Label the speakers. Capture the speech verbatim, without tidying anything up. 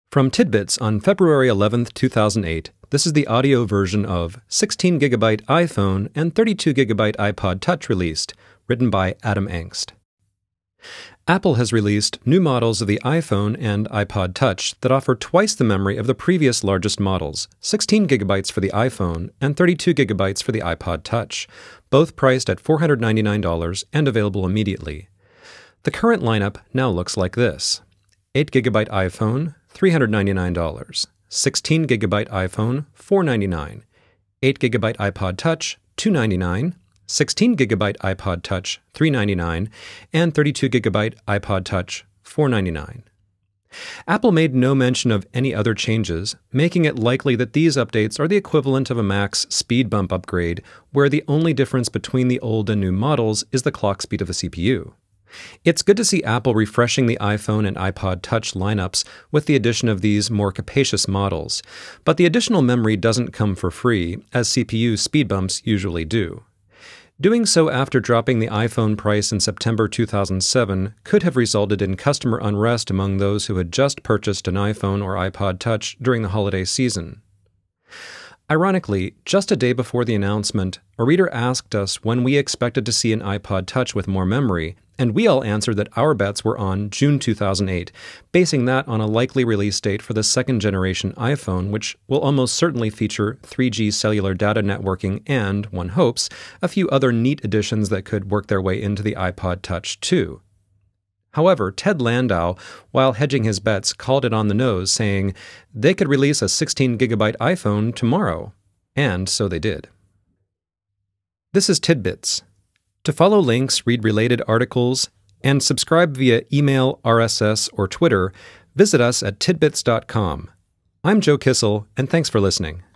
Speaker 1: From Tidbits on February eleventh, two thousand eight, this is the audio version of sixteen gigabyte iPhone and thirty-two gigabyte iPod Touch released, written by Adam Engst. Apple has released new models of the iPhone and iPod Touch that offer twice the memory of the previous largest models, sixteen gigabytes for the iPhone and thirty-two gigabytes for the iPod Touch, both priced at four hundred ninety-nine dollars and available immediately. The current lineup now looks like this: eight gigabyte iPhone, three hundred ninety-nine dollars, sixteen gigabyte iPhone, four hundred ninety-nine dollars, eight gigabyte iPod Touch, two hundred ninety-nine dollars, sixteen gigabyte iPod Touch, three hundred ninety-nine dollars, and thirty-two gigabyte iPod Touch, four hundred ninety-nine dollars. Apple made no mention of any other changes, making it likely that these updates are the equivalent of a Mac's speed bump upgrade, where the only difference between the old and new models is the clock speed of the C P U. It's good to see Apple refreshing the iPhone and iPod Touch lineups with the addition of these more capacious models, but the additional memory doesn't come for free, as C P U speed bumps usually do. Doing so after dropping the iPhone price in September two thousand seven could have resulted in customer unrest among those who had just purchased an iPhone or iPod Touch during the holiday season. Ironically, just a day before the announcement, a reader asked us when we expected to see an iPod Touch with more memory, and we all answered that our bets were on June two thousand eight, basing that on a likely release date for the second-generation iPhone, which will almost certainly feature three G cellular data networking and, one hopes, a few other neat additions that could work their way into the iPod Touch too. However, Ted Landau, while hedging his bets, called it on the nose, saying they could release a sixteen gigabyte iPhone tomorrow. And so they did. This is Tidbits. To follow links, read related articles, and subscribe via email, R S S, or Twitter, visit us at tidbits dot com. I'm Joe Kissel, and thanks for listening.